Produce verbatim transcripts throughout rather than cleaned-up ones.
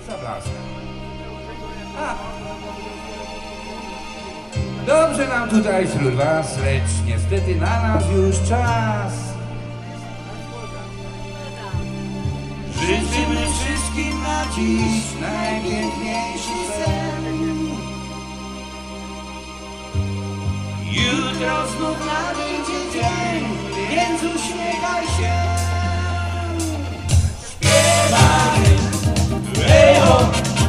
Zablaska. A. Dobrze nam tutaj wśród was, lecz niestety na nas już czas. Życzymy wszystkim na dziś najpiękniejszy sen. Jutro znów nadejdzie dzień, więc uśmiechaj się. Śpiewamy, ejo,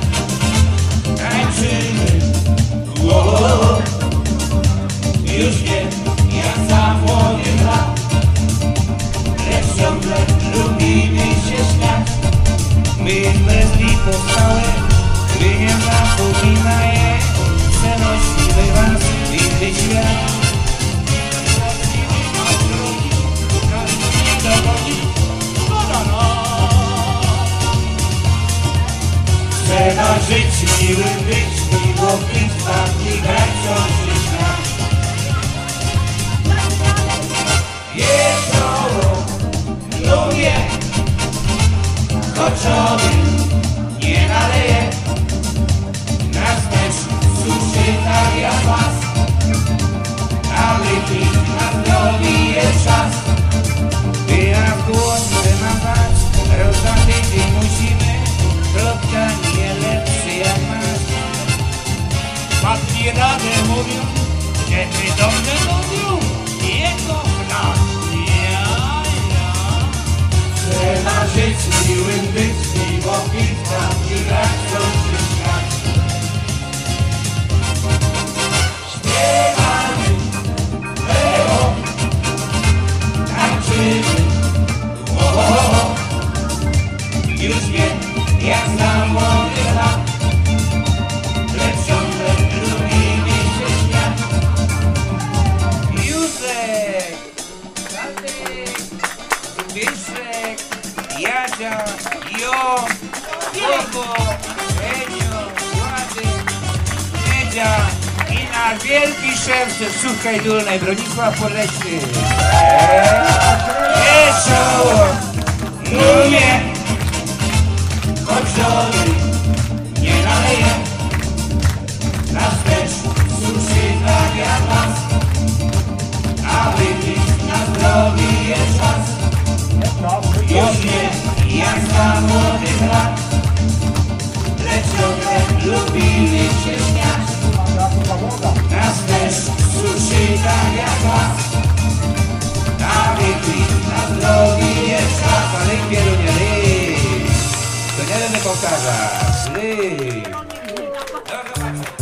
tańczymy, wow. Już wiem, jak za młodych lat, lecz ciągle lubimy się śmiać. My bez powstałe, gdy nie zapomina je, przenosimy was w inny świat. Trzeba żyć miłym, być miło, pić, bardziej grać, ciąży świat. Wesoło, lubię, choć on nie naleje, nas też suszy tak jak was, a wypić na zdrowie jest czas. By na głos wymawiać, rozdaty dzień musimy, kropka nie lepszy jak masz. Matki radę mówią, dzieci dobrze mówią, jego brak. Ja, ja. Trzeba żyć miłym, być miło, pić, bardziej grać, ciąży świat. Śpiewamy, ejo, tańczymy, wow. Już wiem, jak za młodych lat, lecz ciągle lubimy się śmiać. Józek, Tadek, Zbyszek, Jadzia, Jon, Bobo, Enio, Władek, Medzia i nasz wielki szef ze Suchej Dolnej, Bronisław Podleśny. Wesoło, lubię, choć żony nie naleje, nas też suszy tak jak was, a wypić na zdrowie jest czas. Już nie jak za młodych lat, lecz ciągle lubimy się śmiać. Nas też suszy tak jak was, a wypić na zdrowie jest czas. Ale Pierunia, to nie będę powtarzać. Ly. Dobrze,